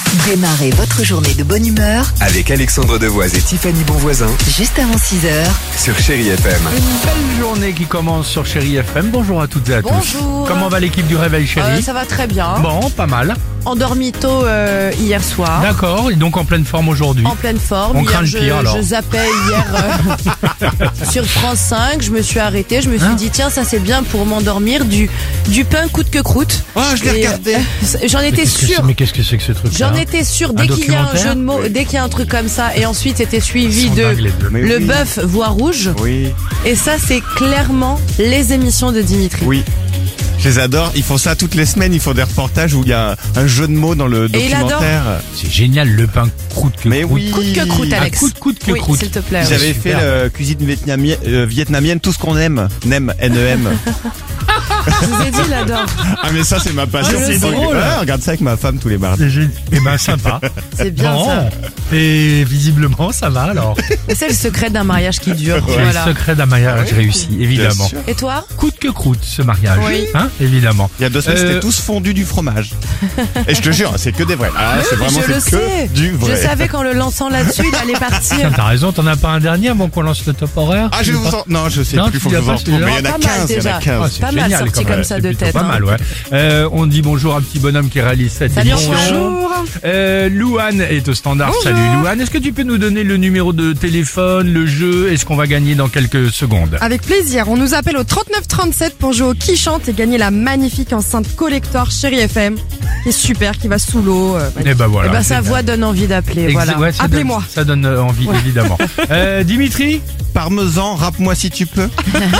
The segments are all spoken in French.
Démarrez votre journée de bonne humeur avec Alexandre Devoise et Tiffany Bonvoisin juste avant 6h. sur Chérie FM. Une belle journée qui commence sur Chérie FM. Bonjour à toutes et à tous. Bonjour. Comment va l'équipe du Réveil Chérie? Ça va très bien. Bon, pas mal. Endormi tôt hier soir. D'accord, et donc en pleine forme aujourd'hui. En pleine forme. On Hier, craint le pire, alors. Je zappais hier sur France 5. Je me suis arrêtée. Je me suis dit, tiens, ça c'est bien pour m'endormir. Du pain coûte que croûte. Oh, je l'ai regardé. J'en étais sûre. Mais qu'est-ce que c'est que ce truc? J'en étais sûre. Dès qu'il y a un jeu de mots, dès qu'il y a un truc comme ça. Et ensuite, c'était suivi de Mais Le oui. bœuf voix rouge. Oui, Et ça, c'est clairement les émissions de Dimitri. oui. Je les adore. Ils font ça toutes les semaines. Ils font des reportages où il y a un jeu de mots dans le Et il adore. documentaire. C'est génial, le pain croûte que Mais croûte. oui. Coûte que croûte, Ah, Alex. coûte que oui, croûte. s'il te plaît. Ils oui. avaient fait super. cuisine vietnamienne, tout ce qu'on aime. Nem, N-E-M. Je vous ai dit, il adore. Ah, mais ça, c'est ma passion. Ah, c'est Donc, drôle. regarde ça avec ma femme tous les mardis. Eh ben sympa. C'est bien Bon. ça. Et visiblement ça va alors. Et c'est le secret d'un mariage qui dure. C'est Voilà. le secret d'un mariage réussi, évidemment. Bien sûr. Et toi? Coûte que croûte ce mariage, Oui. hein, évidemment. Il y a 2 semaines, c'était tous fondus du fromage. Et je te jure, c'est que des vrais. Ah, c'est vraiment je le c'est que sais. du vrai. Je savais qu'en le lançant là-dessus, il allait Tiens, partir. t'as raison, t'en as pas un dernier avant qu'on lance le top horaire? Ah, je vais vous en... Non, je sais Non, plus, tu faut que je l'as vous en pas, retrouve. Mais il y en a Pas mal 15, il y en déjà. a 15. Ah, c'est Pas mal génial, sorti quand même. comme ça C'est de plutôt tête, pas hein. mal, ouais. On dit bonjour à un petit bonhomme qui réalise cette Salut, émission. bonjour. Louane est au standard. Bonjour. Salut Louane. Est-ce que tu peux nous donner le numéro de téléphone, le jeu et ce qu'on va gagner dans quelques secondes? Avec plaisir, on nous appelle au 3937 pour jouer au Qui Chante et gagner la magnifique enceinte collector Chérie FM, qui est super, qui va sous l'eau. Et ben voilà. Eh ben, sa c'est- voix donne envie d'appeler. Exa- Voilà. ouais, ça Appelez-moi. donne- Ça donne envie, évidemment. Dimitri? Parmesan, rappe-moi si tu peux. Eh ben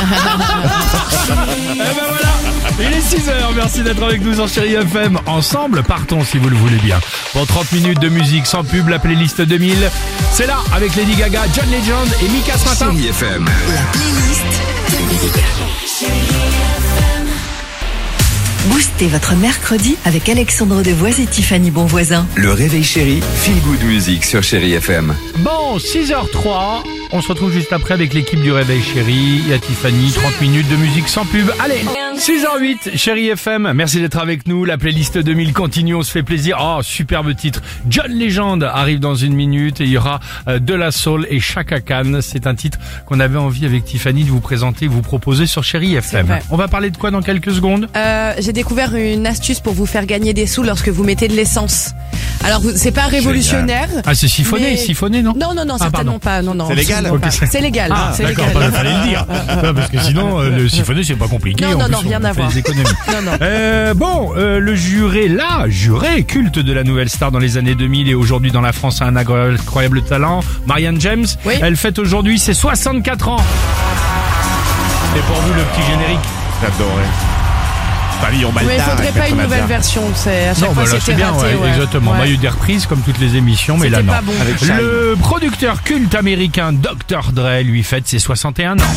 voilà, il est 6h, merci d'être avec nous sur Chérie FM. Ensemble, partons si vous le voulez bien. Pour 30 minutes de musique sans pub, la playlist 2000. C'est là, avec Lady Gaga, John Legend et Mika ce matin. Chérie FM. La playlist Boostez votre mercredi avec Alexandre Devoise et Tiffany Bonvoisin. Le Réveil Chérie, Feel Good Music sur Chérie FM. Bon, 6h03, on se retrouve juste après avec l'équipe du Réveil Chérie. Il y a Tiffany, 30 minutes de musique sans pub. Allez, 6h08, Chérie FM, merci d'être avec nous. La playlist 2000 continue, on se fait plaisir. Oh, superbe titre. John Legend arrive dans une minute et il y aura De La Soul et Chaka Khan. C'est un titre qu'on avait envie avec Tiffany de vous présenter, vous proposer sur Chérie FM. vrai. On va parler de quoi dans quelques secondes? J'ai découvert une astuce pour vous faire gagner des sous lorsque vous mettez de l'essence. Alors, c'est pas révolutionnaire. Ah, c'est siphonné, Mais- siphonné, non? Non, Ah, certainement pas. Non, C'est légal. absolument Ok, pas. C'est légal. Ah, c'est d'accord, légal. il fallait le dire. Non, parce que sinon, le siphonner, c'est pas compliqué. Non, En non, plus, non, rien on à fait voir. des économies. Non, non. Le juré culte de la nouvelle star dans les années 2000 et aujourd'hui dans la France a un incroyable talent. Marianne James, Oui. elle fête aujourd'hui ses 64 ans. Et pour vous, le petit générique. J'adorais. Pavillon Mais il Baltard. faudrait pas une nouvelle version. C'est à chaque fois là, c'était c'est bien, raté. ouais, ouais. exactement. Ouais. Bah, il y a eu des reprises comme toutes les émissions, mais là, C'était non. pas bon. Avec Shine. Le producteur culte américain Dr. Dre lui fête ses 61 ans.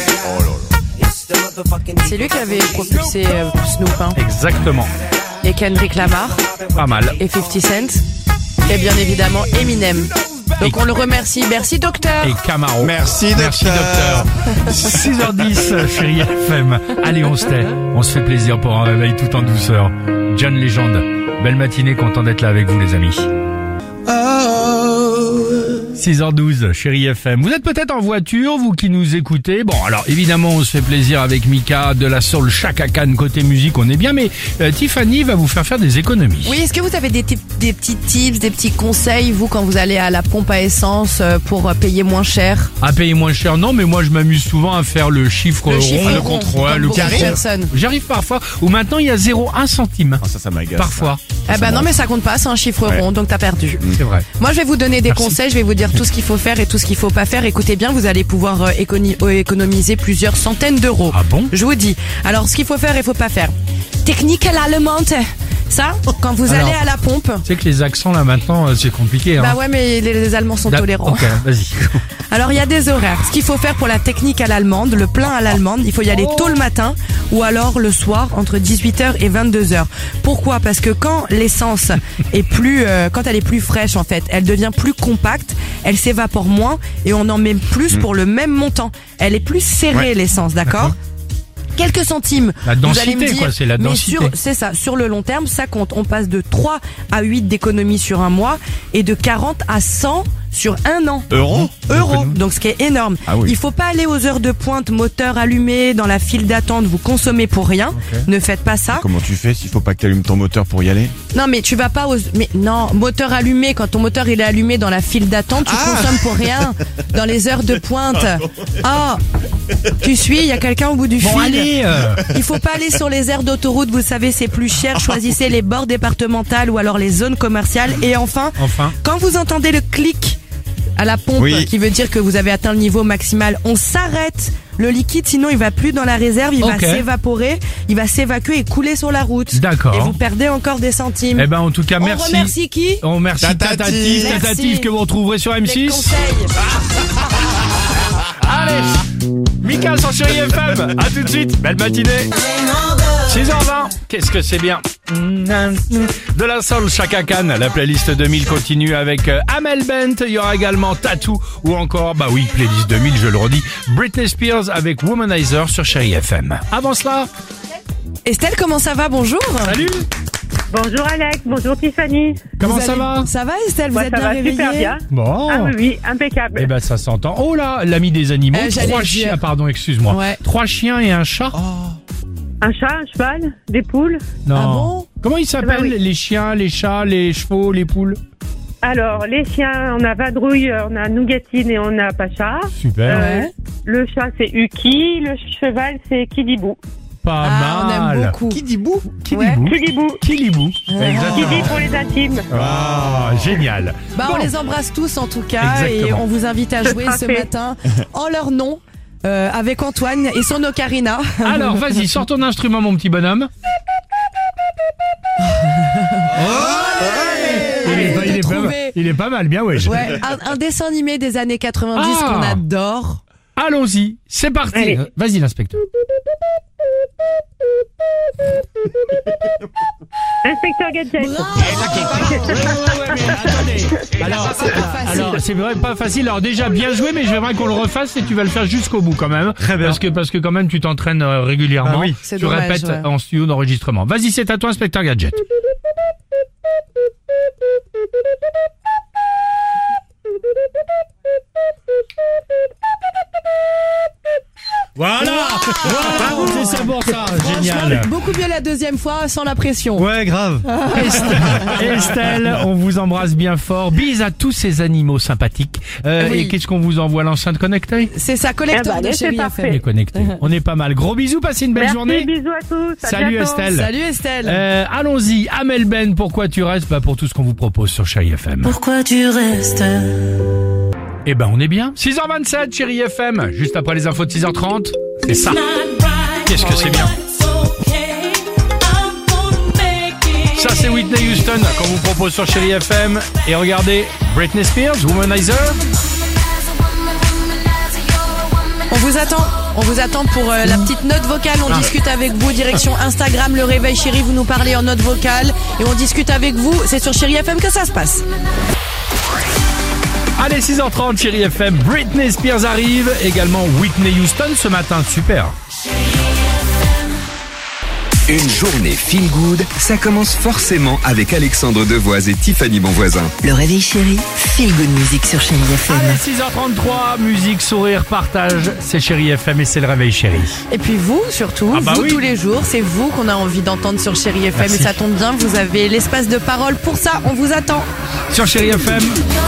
C'est lui qui avait propulsé Snoop, hein. Exactement. Et Kendrick Lamar Pas mal. et 50 Cent et bien évidemment Eminem. Donc Et- on le remercie. Merci docteur. Et Camaro. Merci, docteur. 6h10, Chérie FM. Allez, on se tait. On se fait plaisir pour un réveil tout en douceur. John Legend. Belle matinée, content d'être là avec vous, les amis. 6h12, Chérie FM. Vous êtes peut-être en voiture, vous qui nous écoutez. Bon, alors évidemment, on se fait plaisir avec Mika, De La Soul, Chaka Khan, côté musique, on est bien. Mais Tiffany va vous faire des économies. Oui, est-ce que vous avez des petits tips, des petits conseils, vous, quand vous allez à la pompe à essence pour payer moins cher? À payer moins cher, non, mais moi je m'amuse souvent à faire le chiffre Le rond, chiffre le rond, contrôle, comme le beaucoup de carré. personnes. J'arrive parfois, où maintenant il y a 0,1 centime. Oh, ça m'agace. Parfois. Eh ben non, mais ça compte pas, c'est un chiffre Ouais. rond, donc t'as perdu. C'est vrai. Moi, je vais vous donner des Merci. conseils, je vais vous dire tout ce qu'il faut faire et tout ce qu'il faut pas faire. Écoutez bien, vous allez pouvoir économiser plusieurs centaines d'euros. Ah bon? Je vous dis. Alors, ce qu'il faut faire et faut pas faire. Technique à l'allemande. Ça, quand vous Alors, allez à la pompe. Tu sais que les accents là maintenant c'est compliqué. Hein. Bah ouais, mais les Allemands sont tolérants. Ok, vas-y. Alors, il y a des horaires. Ce qu'il faut faire pour la technique à l'allemande, le plein à l'allemande, il faut y aller tôt le matin ou alors le soir entre 18h et 22h. Pourquoi? Parce que quand l'essence est quand elle est plus fraîche en fait, elle devient plus compacte, elle s'évapore moins et on en met plus pour le même montant. Elle est plus serrée l'essence, d'accord? quelques centimes. La Vous allez me densité, dire, quoi, c'est la mais densité. c'est ça, sur le long terme, ça compte. On passe de 3 à 8 d'économie sur un mois et de 40 à 100 sur un an. Euros Donc ce qui est énorme. Ah oui. Il faut pas aller aux heures de pointe, moteur allumé, dans la file d'attente, vous consommez pour rien. Ne faites pas ça. Comment tu fais s'il faut pas que tu allumes ton moteur pour y aller? Non mais tu vas pas mais non, moteur allumé, quand ton moteur il est allumé dans la file d'attente, tu consommes pour rien dans les heures de pointe. Ah, tu suis, il y a quelqu'un au bout du Bon, fil. allez Il faut pas aller sur les aires d'autoroute, vous savez, c'est plus cher. Choisissez les bords départementales ou alors les zones commerciales. Et enfin, quand vous entendez le clic à la pompe, Oui. qui veut dire que vous avez atteint le niveau maximal, on s'arrête le liquide, sinon il va plus dans la réserve, il va s'évaporer, il va s'évacuer et couler sur la route. D'accord. Et vous perdez encore des centimes. Eh ben, en tout cas, On merci. remercie qui? On remercie Tatative. Tatative Merci. que vous retrouverez sur Les M6. conseils. Allez, Mika sur Chérie FM. À tout de suite. Belle matinée. 6h20. Qu'est-ce que c'est bien. De la soul Chaka Khan. La playlist 2000 continue avec Amel Bent. Il y aura également Tattoo ou encore, bah oui, playlist 2000, je le redis. Britney Spears avec Womanizer sur Chérie FM. Avant cela, Estelle, comment ça va? Bonjour. salut. Bonjour Alex, bonjour Tiffany. Comment ça va? Ça va Estelle, vous Moi, êtes ça bien va réveillée? super bien. Bon. Ah oui, impeccable. Eh ben ça s'entend. Oh là, l'ami des animaux. J'allais 3 le dire. chiens, pardon, excuse-moi. Ouais. 3 chiens et un chat. Un chat, un cheval, des poules. Non. Ah bon? Comment ils s'appellent, oui. les chiens, les chats, les chevaux, les poules? Alors, les chiens, on a Vadrouille, on a Nougatine et on a Pacha. Super. Ouais. Le chat, c'est Uki. Le cheval, c'est Kidibou. Pas On mal. aime beaucoup. Qui dit bou? Kilibou. Kidibou. Kilibou. Kidi Exactement. pour les intimes. Ah, génial. Bah, Bon. on les embrasse tous en tout cas. Exactement. Et on vous invite à jouer ce Parfait. matin en leur nom avec Antoine et son ocarina. Alors, vas-y, sors ton instrument, mon petit bonhomme. Il est pas mal, bien ouais. Ouais, un dessin animé des années 90 Ah. qu'on adore. Allons-y, c'est parti. Allez. Vas-y, l'inspecteur. Inspecteur Gadget. Alors, c'est vrai pas facile. Alors déjà, bien joué, mais j'aimerais qu'on le refasse et tu vas le faire jusqu'au bout quand même. Très bien. Parce que quand même, tu t'entraînes régulièrement. Bah oui. C'est Tu dommage, répètes ouais. en studio d'enregistrement. Vas-y, c'est à toi, inspecteur Gadget. Voilà, c'est ça pour ça, génial. Beaucoup mieux la deuxième fois sans la pression. Ouais, grave. Estelle, on vous embrasse bien fort. Bise à tous ces animaux sympathiques. Oui. Et qu'est-ce qu'on vous envoie, l'enceinte connectée? C'est ça, collecteur Eh ben, de c'est Chérie parfait. On est FM. connecté. On est pas mal. Gros bisous, passez une belle Merci, journée. bisous à tous. À Salut bientôt. Estelle. Salut Estelle. Allons-y, Amel Ben, pourquoi tu restes? Bah pour tout ce qu'on vous propose sur Chérie FM. Pourquoi tu restes? Eh ben on est bien. 6h27, Chérie FM. Juste après les infos de 6h30. C'est ça. Qu'est-ce que c'est bien. Ça c'est Whitney Houston qu'on vous propose sur Chérie FM. Et regardez, Britney Spears, Womanizer. On vous attend pour la petite note vocale. On discute avec vous, direction Instagram, le réveil chéri, vous nous parlez en note vocale et on discute avec vous. C'est sur Chérie FM que ça se passe. Allez, 6h30, Chérie FM. Britney Spears arrive. Également Whitney Houston ce matin. Super. Une journée feel good, ça commence forcément avec Alexandre Devoise et Tiffany Bonvoisin. Le réveil chéri, feel good music sur Chérie FM. Allez, 6h33, musique, sourire, partage. C'est Chérie FM et c'est le réveil chéri. Et puis vous, surtout, Ah bah vous oui. tous les jours, c'est vous qu'on a envie d'entendre sur Chérie FM. Merci. Et ça tombe bien, vous avez l'espace de parole pour ça. On vous attend. Sur Chérie FM.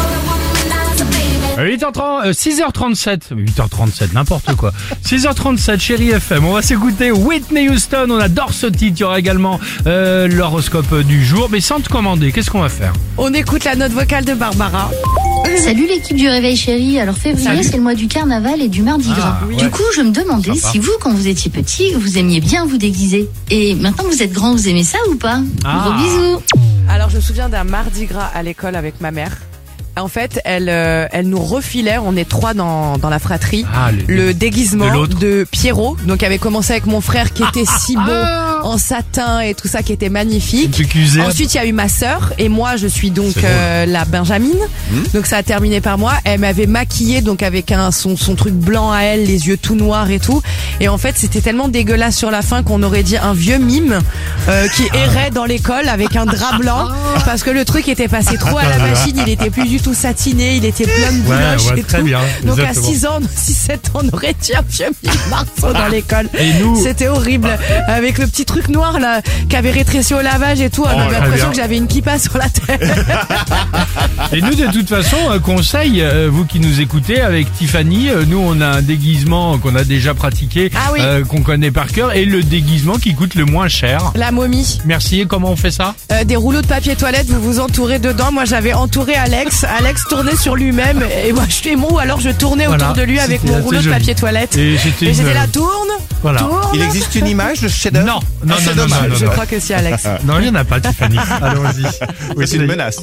8h30, 6h37, 8h37, n'importe quoi. 6h37, Chérie FM. On va s'écouter Whitney Houston. On adore ce titre. Il y aura également l'horoscope du jour. Mais sans te commander, qu'est-ce qu'on va faire? On écoute la note vocale de Barbara. Salut l'équipe du Réveil Chéri. Alors février, c'est le mois du carnaval et du Mardi Gras. ouais. Du coup, je me demandais Sympa. si vous, quand vous étiez petit, vous aimiez bien vous déguiser. Et maintenant que vous êtes grand, vous aimez ça ou pas? Ah. Gros bisous. Alors je me souviens d'un Mardi Gras à l'école avec ma mère. En fait, elle nous refilait, on est 3 dans la fratrie, le de déguisement l'autre. de Pierrot. Donc, avait commencé avec mon frère qui était si beau en satin et tout ça, qui était magnifique. Ensuite, il y a eu ma sœur et moi, je suis donc la Benjamine. Donc, ça a terminé par moi. Elle m'avait maquillée donc avec son truc blanc à elle, les yeux tout noirs et tout. Et en fait, c'était tellement dégueulasse sur la fin qu'on aurait dit un vieux mime qui errait dans l'école avec un drap blanc parce que le truc était passé trop à la machine. Il était plus du tout satiné, il était plein de bouloches et tout. Bien, donc exactement. à 6-7 ans, on aurait dit un vieux mime Marceau dans l'école. Et nous, c'était horrible. Avec le petit truc noir là qui avait rétréci au lavage et tout. On avait l'impression que j'avais une kippa sur la tête. et nous, de toute façon, conseil, vous qui nous écoutez avec Tiffany, nous on a un déguisement qu'on a déjà pratiqué, qu'on connaît par cœur, et le déguisement qui coûte le moins cher. La momie. Merci. Et comment on fait ça? Des rouleaux de papier toilette, vous vous entourez dedans. Moi, j'avais entouré Alex. Alex tournait sur lui-même et moi, je moi, ou alors je tournais autour de lui avec mon rouleau de papier toilette. Et j'étais là, tourne. Tourne. Il existe une image de chef-d'œuvre? Non, c'est dommage. Je crois que si, Alex. Non, il n'y en a pas, Tiffany. Allons-y. Oui, c'est une menace.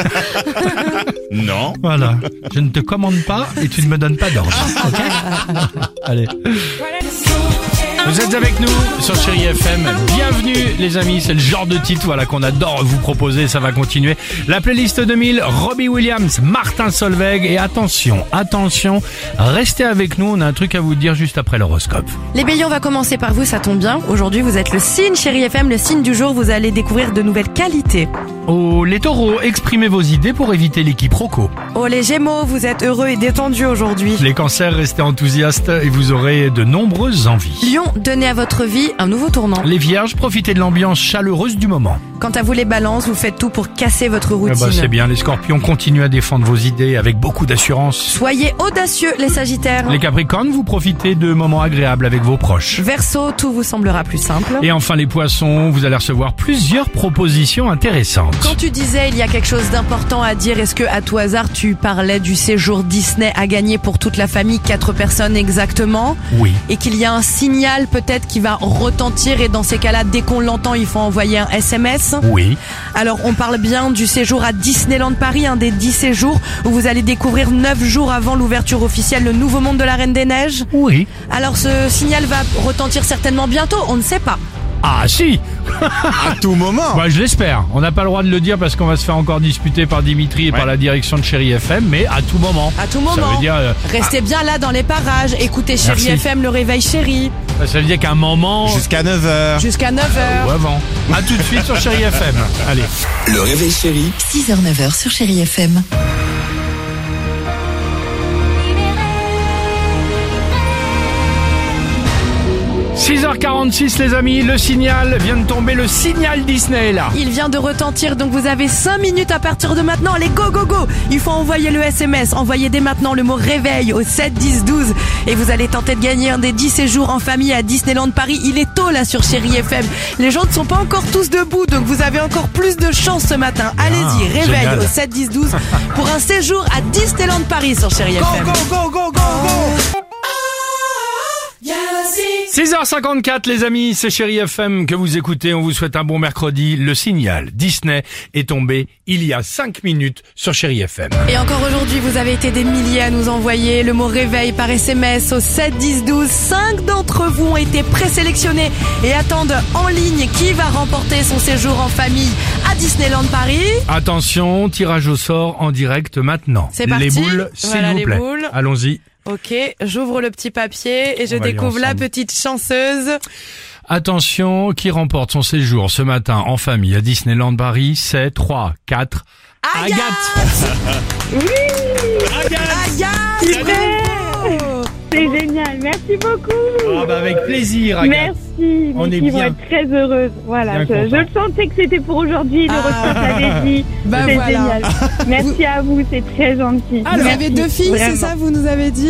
Non. Voilà. Je ne te commande pas et tu ne me donnes pas d'ordre. Ok? Allez. Vous êtes avec nous sur Chérie FM. Bienvenue les amis, c'est le genre de titre qu'on adore vous proposer, ça va continuer. La playlist 2000, Robbie Williams, Martin Solveig et attention, restez avec nous, on a un truc à vous dire juste après l'horoscope. Les béliers, on va commencer par vous, ça tombe bien. Aujourd'hui, vous êtes le signe Chérie FM, le signe du jour, vous allez découvrir de nouvelles qualités. Oh, les taureaux, exprimez vos idées pour éviter les quiproquos. Oh, les gémeaux, vous êtes heureux et détendus aujourd'hui. Les cancers, restez enthousiastes et vous aurez de nombreuses envies. Lion, donnez à votre vie un nouveau tournant. Les vierges, profitez de l'ambiance chaleureuse du moment. Quant à vous les balances, vous faites tout pour casser votre routine. C'est bien, les scorpions, continuez à défendre vos idées avec beaucoup d'assurance. Soyez audacieux les sagittaires. Les capricornes, vous profitez de moments agréables avec vos proches. Verseau, tout vous semblera plus simple. Et enfin les poissons, vous allez recevoir plusieurs propositions intéressantes. Quand tu disais il y a quelque chose d'important à dire, est-ce que à tout hasard tu parlais du séjour Disney à gagner pour toute la famille, 4 personnes exactement? Oui. Et qu'il y a un signal peut-être qui va retentir et dans ces cas-là, dès qu'on l'entend, il faut envoyer un SMS? Oui. Alors on parle bien du séjour à Disneyland Paris, un des 10 séjours où vous allez découvrir 9 jours avant l'ouverture officielle le nouveau monde de la Reine des Neiges? Oui. Alors ce signal va retentir certainement bientôt, on ne sait pas. Ah si. À tout moment. Bah, je l'espère. On n'a pas le droit de le dire parce qu'on va se faire encore disputer par Dimitri et par la direction de Chérie FM, mais à tout moment. À tout moment. Ça veut dire, restez bien là dans les parages, écoutez Chérie FM, le réveil chéri. Ça veut dire qu'à un moment... Jusqu'à 9h. Jusqu'à 9h. Ou avant. À tout de suite sur Chérie FM. Allez. Le réveil chéri. 6h-9h sur Chérie FM. 6h46 les amis, le signal vient de tomber, le signal Disney là. Il vient de retentir, donc vous avez 5 minutes à partir de maintenant. Allez, go go go. Il faut envoyer le SMS, envoyez dès maintenant le mot réveil au 7 10 12 et vous allez tenter de gagner un des 10 séjours en famille à Disneyland Paris. Il est tôt là sur Chérie FM. Les gens ne sont pas encore tous debout, donc vous avez encore plus de chance ce matin. Allez-y, réveil génial. au 7 10 12 pour un séjour à Disneyland Paris sur Chérie FM. Go go go go go. 6h54 les amis, c'est Chérie FM que vous écoutez, on vous souhaite un bon mercredi. Le signal Disney est tombé il y a 5 minutes sur Chérie FM. Et encore aujourd'hui, vous avez été des milliers à nous envoyer le mot réveil par SMS au 7 10 12. 5 d'entre vous ont été présélectionnés et attendent en ligne qui va remporter son séjour en famille à Disneyland Paris. Attention, tirage au sort en direct maintenant. C'est parti. Les boules, s'il Voilà, vous les plaît. boules. Allons-y. Ok, j'ouvre le petit papier et je On va y découvre la ensemble. petite chanceuse. Attention, qui remporte son séjour ce matin en famille à Disneyland Paris, c'est 3, 4... Agathe. Agathe, bravo. C'est génial, merci beaucoup. Ah bah avec plaisir, Agathe. Merci, On mes est filles vont bien. être très heureuses. Voilà, Bien je le sentais que c'était pour aujourd'hui, l'horoscope l'avait dit. Bah c'est voilà. génial. Merci à vous, c'est très gentil. Vous avez 2 filles, Vraiment. c'est ça, vous nous avez dit?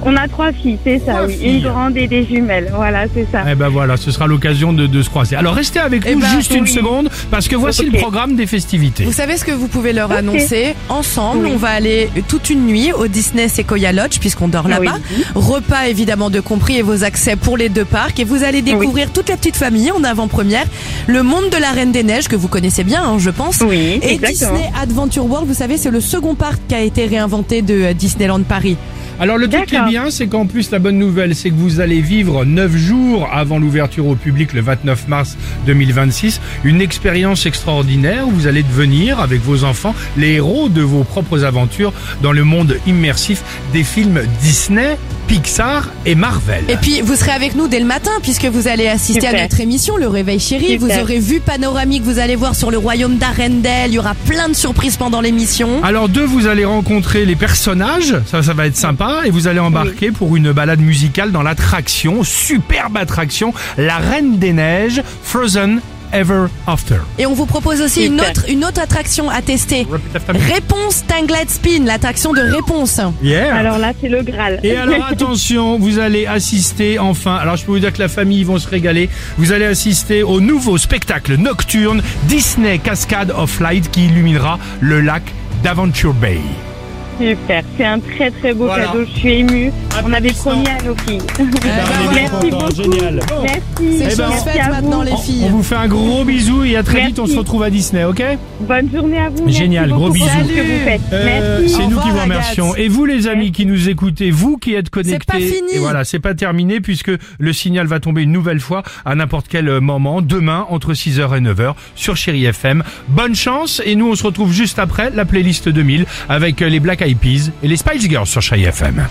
On a 3 filles, c'est ça, 3 oui. filles. Une grande et des jumelles, voilà, c'est ça. Eh ben voilà, ce sera l'occasion de se croiser. Alors restez avec nous juste une seconde, parce que voici le programme des festivités. Vous savez ce que vous pouvez leur annoncer? Ensemble, on va aller toute une nuit au Disney Sequoia Lodge, puisqu'on dort là-bas. Repas évidemment de compris et vos accès pour les 2 parcs. Et vous allez découvrir toute la petite famille en avant-première. Le monde de la Reine des Neiges, que vous connaissez bien, hein, je pense. Oui, et exactement. Disney Adventure World, vous savez, c'est le second parc qui a été réinventé de Disneyland Paris. Alors le truc qui est bien, c'est qu'en plus la bonne nouvelle, c'est que vous allez vivre 9 jours avant l'ouverture au public le 29 mars 2026, une expérience extraordinaire où vous allez devenir, avec vos enfants, les héros de vos propres aventures dans le monde immersif des films Disney, Pixar et Marvel. Et puis vous serez avec nous dès le matin puisque vous allez assister à notre émission Le Réveil Chéri. Vous aurez vu panoramique, vous allez voir sur le royaume d'Arendelle, il y aura plein de surprises pendant l'émission. Alors vous allez rencontrer les personnages, ça va être sympa, et vous allez embarquer pour une balade musicale dans l'attraction, superbe attraction, la Reine des Neiges, Frozen Ever After. Et on vous propose aussi une autre attraction à tester. Réponse Tangled Spin, l'attraction de réponse. Yeah. Alors là, c'est le Graal. Et alors attention, vous allez assister enfin, alors je peux vous dire que la famille ils vont se régaler, vous allez assister au nouveau spectacle nocturne Disney Cascade of Light qui illuminera le lac d'Adventure Bay. Super, c'est un très très beau cadeau, je suis émue. On avait promis à nos filles. Merci beaucoup. Génial. Merci. C'est chose faite maintenant les filles. On vous fait un gros bisou et à très vite, on se retrouve à Disney, ok? Bonne journée à vous. Génial, merci gros beaucoup bisous. pour tout ce que vous faites. Merci. C'est nous qui vous remercions. Et vous les amis qui nous écoutez, vous qui êtes connectés, c'est pas fini. Et voilà, c'est pas terminé puisque le signal va tomber une nouvelle fois à n'importe quel moment, demain entre 6h et 9h sur Chéri FM. Bonne chance et nous on se retrouve juste après la playlist 2000 avec les Black Eyed Peas et les Spice Girls sur Chéri FM.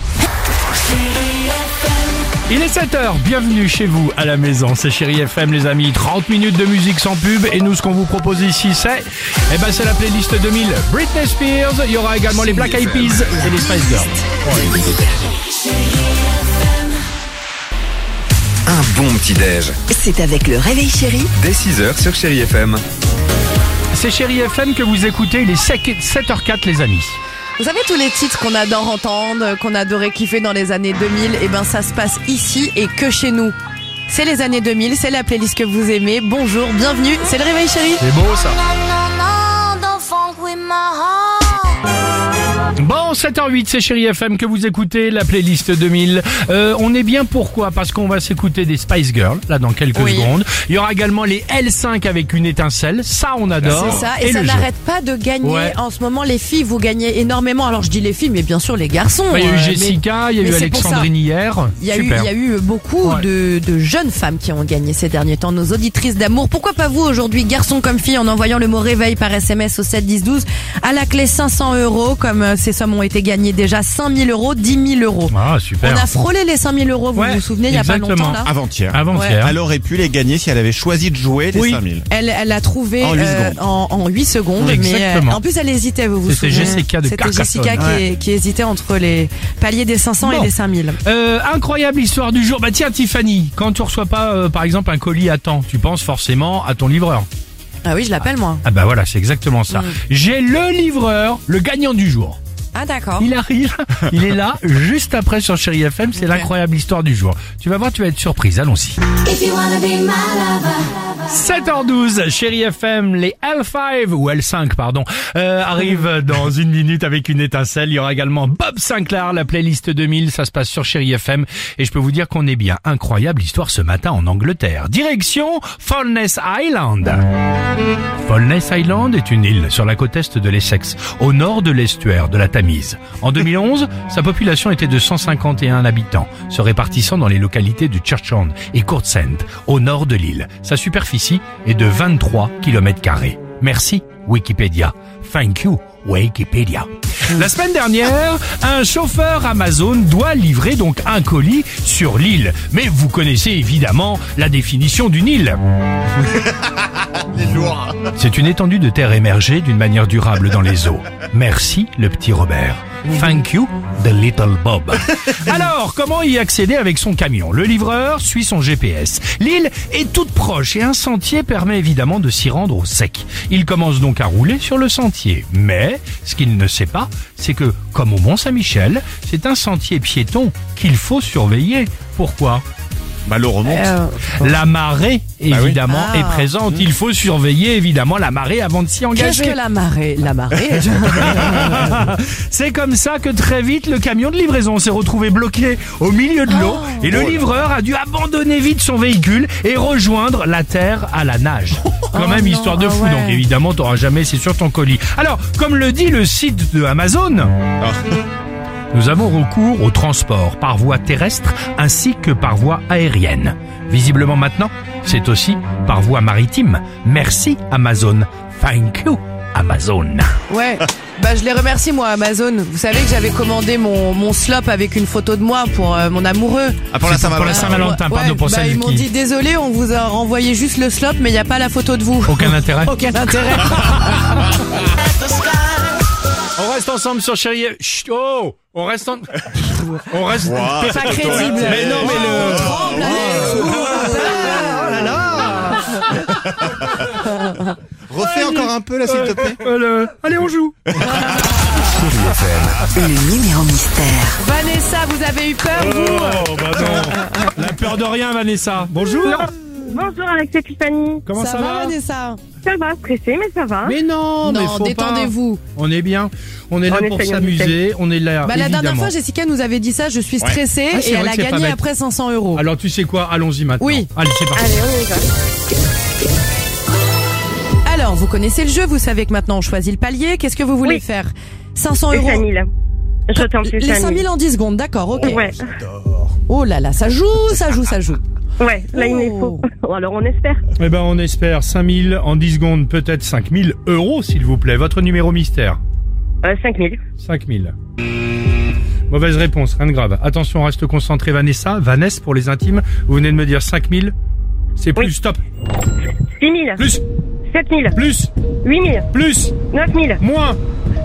Il est 7h, bienvenue chez vous à la maison, c'est Chéri FM les amis, 30 minutes de musique sans pub et nous ce qu'on vous propose ici c'est la playlist 2000 Britney Spears, il y aura également les Black Eyed Peas et les Spice Girls. Un bon petit-déj. C'est avec le Réveil Chéri. Dès 6h sur Chéri FM. C'est Chéri FM que vous écoutez, il est 7h04 les amis. Vous savez tous les titres qu'on adore entendre, qu'on adorait kiffer dans les années 2000, et ben ça se passe ici et que chez nous. C'est les années 2000, c'est la playlist que vous aimez. Bonjour, bienvenue, c'est le Réveil Chéri. C'est beau ça. Bon, 7h08, c'est Chéri FM que vous écoutez, la playlist 2000. On est bien pourquoi? Parce qu'on va s'écouter des Spice Girls, là dans quelques secondes. Il y aura également les L5 avec une étincelle, ça on adore. C'est ça, et ça n'arrête pas de gagner. En ce moment, les filles, vous gagnez énormément. Alors je dis les filles, mais bien sûr les garçons. Il y a eu Jessica, il y a eu Alexandrine hier. Il y a eu beaucoup de jeunes femmes qui ont gagné ces derniers temps, nos auditrices d'amour. Pourquoi pas vous aujourd'hui, garçons comme filles, en envoyant le mot réveil par SMS au 7 10 12, à la clé 500 €, comme ces sommes ont été gagnées déjà, 5 000 €, 10 000 €. Ah, super. On a frôlé les 5 000 €, vous vous souvenez, il y a pas longtemps là. Avant-hier. Avant-hier. Elle aurait pu les gagner si elle avait choisi de jouer les 5 000. Elle a trouvé en 8 secondes. Exactement. Mais en plus elle hésitait, vous vous souvenez. C'était Jessica de Carcassonne. C'était Jessica qui hésitait entre les paliers des 500 et des 5 000. Incroyable histoire du jour. Bah tiens Tiffany, quand tu reçois pas par exemple un colis à temps, tu penses forcément à ton livreur. Ah oui, je l'appelle moi. Ah bah voilà, c'est exactement ça. J'ai le livreur, le gagnant du jour. Ah d'accord. Il arrive, il est là, juste après sur Chéri FM, c'est l'incroyable histoire du jour. Tu vas voir, tu vas être surprise, allons-y. 7h12, Chéri FM, les L5, ou L5 pardon, arrivent dans une minute avec une étincelle. Il y aura également Bob Sinclair, la playlist 2000, ça se passe sur Chéri FM. Et je peux vous dire qu'on est bien. Incroyable histoire ce matin en Angleterre. Direction Furness Island. Furness Island est une île sur la côte est de l'Essex, au nord de l'estuaire de la Tamise. En 2011, sa population était de 151 habitants, se répartissant dans les localités de Churchend et Courtsend, au nord de l'île. Sa superficie est de 23 km². Merci Wikipédia. Thank you Wikipédia. La semaine dernière, un chauffeur Amazon doit livrer donc un colis sur l'île. Mais vous connaissez évidemment la définition d'une île. C'est une étendue de terre émergée d'une manière durable dans les eaux. Merci le petit Robert. Thank you, the little Bob. Alors, comment y accéder avec son camion? Le livreur suit son GPS. L'île est toute proche et un sentier permet évidemment de s'y rendre au sec. Il commence donc à rouler sur le sentier. Mais, ce qu'il ne sait pas, c'est que, comme au Mont-Saint-Michel, c'est un sentier piéton qu'il faut surveiller. Pourquoi? L'eau remonte. La marée, évidemment, oui. est présente. Il faut surveiller, évidemment, la marée avant de s'y engager. Qu'est-ce que la marée? La marée C'est comme ça que très vite, le camion de livraison s'est retrouvé bloqué au milieu de l'eau et le livreur a dû abandonner vite son véhicule et rejoindre la terre à la nage. Quand même, histoire de fou. ouais. Donc évidemment, t'auras jamais, c'est sur ton colis. Alors, comme le dit le site de Amazon... Nous avons recours au transport par voie terrestre ainsi que par voie aérienne. Visiblement maintenant, c'est aussi par voie maritime. Merci Amazon. Thank you Amazon. Ouais, je les remercie moi Amazon. Vous savez que j'avais commandé mon slop avec une photo de moi pour mon amoureux. Ah, pour la Saint-Valentin, pardon, pour celle ils m'ont qui... dit désolé, on vous a renvoyé juste le slop mais il n'y a pas la photo de vous. Aucun intérêt. Aucun intérêt. On reste ensemble sur Chérie. Chut, oh, on reste on reste. Wow. Pas crédible. Mais non, mais le. Tremble, Refais encore un peu là, s'il te plaît. Allez, on joue. Chérie FM. Le numéro mystère. Vanessa, vous avez eu peur vous? Oh, bah non. La peur de rien, Vanessa. Bonjour. Bonjour Alex et Tiffany. Comment ça va? Vanessa? Ça va, stressé, mais ça va. Mais non, mais faut pas. Détendez-vous. On est bien. On est là On pour essaye, on s'amuser. On est là. La dernière évidemment. fois, Jessica nous avait dit ça, je suis stressée Ah, c'est et vrai elle que a c'est pas gagné bête. après 500 €. Alors tu sais quoi? Allons-y maintenant. Oui. Allez, c'est parti. Allez, on y va. Alors, vous connaissez le jeu, vous savez que maintenant on choisit le palier. Qu'est-ce que vous voulez Oui. faire? 500 Les €. 5000. Je tente les Les 5000. 5000 en 10 secondes, d'accord, ok. Ouais, Oh là là, ça joue. ouais, là il Oh. faut. Alors on espère. Eh ben, on espère 5000 en 10 secondes, peut-être 5000 €, s'il vous plaît. Votre numéro mystère? 5000. 5000. Mauvaise réponse, rien de grave. Attention, reste concentré, Vanessa. Vanessa, pour les intimes, vous venez de me dire 5000. C'est plus, Oui. stop. 6000. Plus, 7000. plus, 8000. plus, 9000. moins,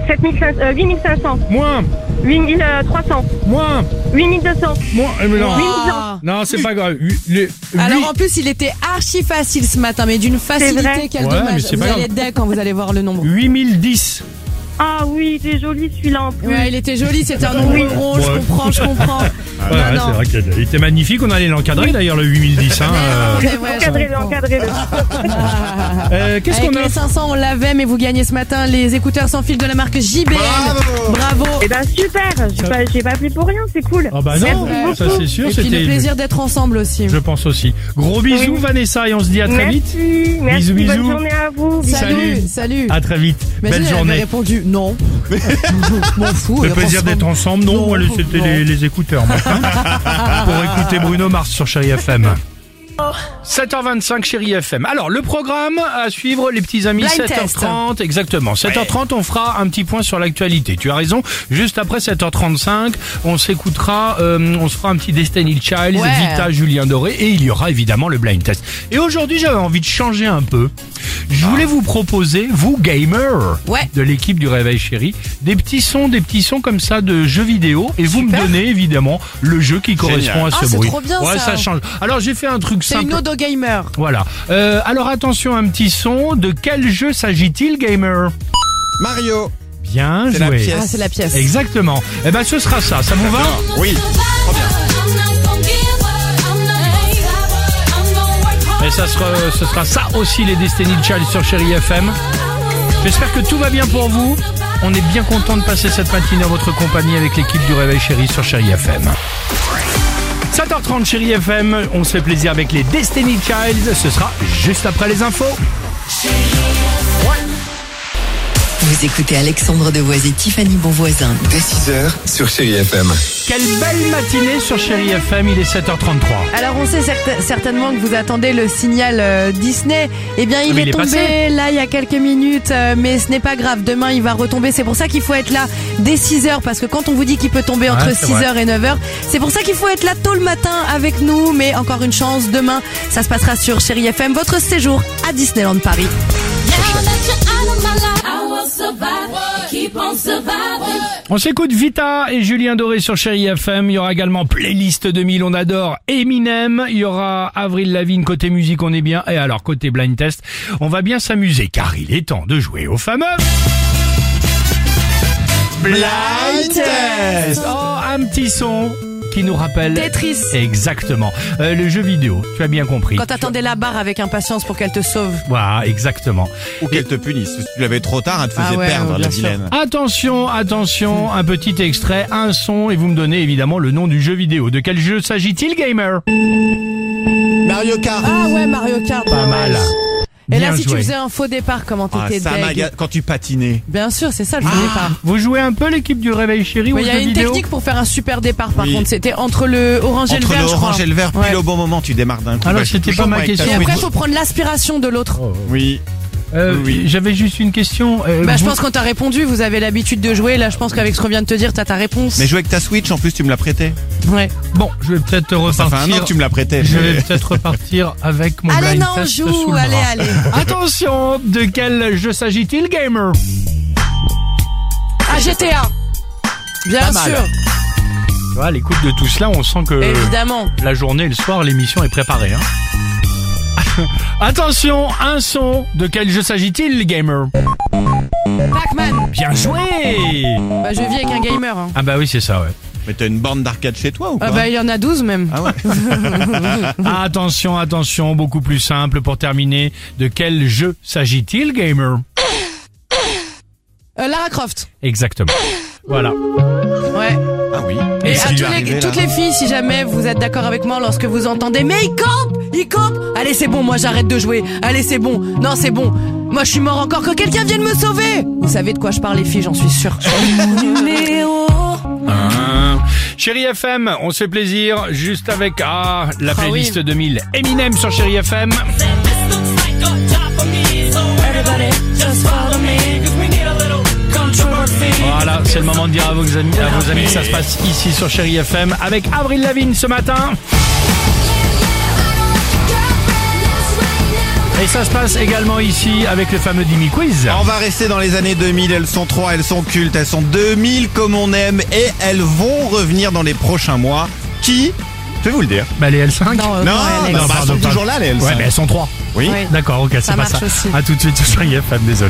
8500. moins, 8300. moins, 8200. moins. Mais non. Ah. Non, c'est pas grave. Alors en plus, il était archi facile ce matin, mais d'une facilité, vrai. quel Ouais, mais dommage. c'est Vous pas allez être deck quand vous allez voir le nombre. 8010. Ah oui, c'est joli celui-là en plus. Ouais, il était joli, c'était un nombre rond, Ouais. je comprends. Ouais, Non. c'est vrai qu'il était magnifique. On allait l'encadrer d'ailleurs, le 8010. Hein, Mais ouais, je comprends. Encadrez-le. Qu'est-ce Avec qu'on a? les 500, on l'avait, mais vous gagnez ce matin les écouteurs sans fil de la marque JBL. Bravo. Eh ben super, j'ai pas appelé pour rien, c'est cool. Ah bah non, Merci ça beaucoup. c'est sûr. Et puis C'était le plaisir d'être ensemble aussi. Je pense aussi. Gros bisous, Oui. Vanessa, et on se dit à très vite. Merci, Bisous. bonne journée à vous. Salut. À très vite. Imagine, Belle elle avait journée. répondu non. Je m'en fous. Le plaisir d'être ensemble. Non, Non, moi, c'était non. les écouteurs maintenant. Pour écouter Bruno Mars sur Chérie FM. 7h25 Chérie FM. Alors le programme à suivre les petits amis, Blind 7h30 exactement. 7h30 on fera un petit point sur l'actualité. Tu as raison. Juste après 7h35 on s'écoutera, on se fera un petit Destiny Child, Ouais. Vita, Julien Doré et il y aura évidemment le blind test. Et aujourd'hui j'avais envie de changer un peu. Je voulais vous proposer, vous gamers Ouais. de l'équipe du Réveil Chéri, des petits sons comme ça de jeux vidéo et vous Super. me donnez évidemment le jeu qui correspond à Ah, ce c'est bruit. trop bien, ouais, ça. change. Alors j'ai fait un truc C'est simple. une ode au gamer. Voilà. Alors attention, un petit son. De quel jeu s'agit-il, gamer? Mario. Bien C'est la joué. pièce. Ah, c'est la pièce. Exactement. Eh ben ce sera ça. Ça vous va? Oui. Trop bien. Et ce sera ça aussi, les Destiny Child sur Chérie FM. J'espère que tout va bien pour vous. On est bien content de passer cette matinée en votre compagnie avec l'équipe du Réveil Chéri sur Chérie FM. 7h30 Chérie FM, on se fait plaisir avec les Destiny Child. Ce sera juste après les infos. Vous écoutez Alexandre Devoise et Tiffany Bonvoisin. Dès 6h sur Chérie FM. Quelle belle matinée sur Chérie FM, il est 7h33. Alors on sait certainement que vous attendez le signal Disney. Eh bien il mais est il est tombé passé. là il y a quelques minutes, mais ce n'est pas grave. Demain il va retomber. C'est pour ça qu'il faut être là dès 6h, parce que quand on vous dit qu'il peut tomber entre c'est 6h et 9h, c'est pour ça qu'il faut être là tôt le matin avec nous. Mais encore une chance, demain ça se passera sur Chérie FM, votre séjour à Disneyland Paris. Now that you're out of my life, I will survive. Keep on surviving. On s'écoute Vita et Julien Doré sur Chérie FM. Il y aura également Playlist 2000, on adore Eminem. Il y aura Avril Lavigne, côté musique, on est bien. Et alors, côté blind test, on va bien s'amuser car il est temps de jouer au fameux Blind Test. Oh, un petit son qui nous rappelle Tetris. Exactement. Le jeu vidéo, tu as bien compris. Quand t'attendais la barre avec impatience pour qu'elle te sauve. Voilà, exactement. Ou qu'elle te punisse. Si tu l'avais trop tard, elle te faisait perdre, la bien sûr. vilaine. Attention, un petit extrait, un son, et vous me donnez évidemment le nom du jeu vidéo. De quel jeu s'agit-il, gamer? Mario Kart. Ah ouais, Mario Kart. Pas mal. Et Bien là, si joué. tu faisais un faux départ, comment t'étais deg? Quand tu patinais. Bien sûr, c'est ça le faux départ. Vous jouez un peu l'équipe du Réveil Chéri ou Il y a jeu une vidéo? technique pour faire un super départ, par Oui. contre. C'était entre le orange et le Entre vert, le je crois. orange et le vert, Ouais. pile au bon moment, tu démarres d'un coup. Alors, je suis c'était toujours pas ma avec ta question. Et après, il Switch. faut prendre l'aspiration de l'autre. Oui. Oui. J'avais juste une question. Je vous- pense qu'on t'a répondu, vous avez l'habitude de jouer. Là, je pense qu'avec ce qu'on vient de te dire, t'as ta réponse. Mais jouer avec ta Switch, en plus, tu me l'as prêté. Ouais. Bon, je vais peut-être Ça repartir. fait un an que tu me l'as prêté. Je vais peut-être repartir avec mon Allez, blind non, test sous joue, le allez, bras. allez. Attention, de quel jeu s'agit-il, gamer? Ah, GTA. Bien Pas mal. sûr, Tu vois, à l'écoute de tout cela, on sent que évidemment. la journée et le soir, l'émission est préparée. Hein. Attention, un son. De quel jeu s'agit-il, gamer? Pac-Man. Bien joué. Bah, je vis avec un gamer. Hein. Ah bah oui, c'est ça, ouais. Mais t'as une borne d'arcade chez toi ou pas? Ah bah, il y en a 12 même. Ah ouais. Attention, beaucoup plus simple pour terminer. De quel jeu s'agit-il, gamer? Lara Croft. Exactement. Voilà. Ouais. Ah oui. Et ce à qui lui tous est arrivé, toutes là les filles, si jamais vous êtes d'accord avec moi, lorsque vous entendez mais il campe, allez c'est bon, moi j'arrête de jouer, allez c'est bon, non c'est bon, moi je suis mort encore, que quelqu'un vienne me sauver. Vous savez de quoi je parle les filles, j'en suis sûre. Chérie FM, on se fait plaisir juste avec la playlist oui. 2000 Eminem sur Chérie FM. Voilà, c'est le moment de dire à vos amis que ça se passe ici sur Chérie FM avec Avril Lavigne ce matin. Et ça se passe également ici avec le fameux Dimi Quiz. On va rester dans les années 2000, elles sont 3, elles sont cultes, elles sont 2000 comme on aime et elles vont revenir dans les prochains mois. Qui? Je vais vous le dire. Bah les L5. Non, Non, Alex. elles pardon, sont toujours là les L5. Ouais, mais elles sont 3. Oui. Oui. D'accord, ok, c'est Ça pas marche ça. aussi. À tout de suite sur Chérie FM, désolé.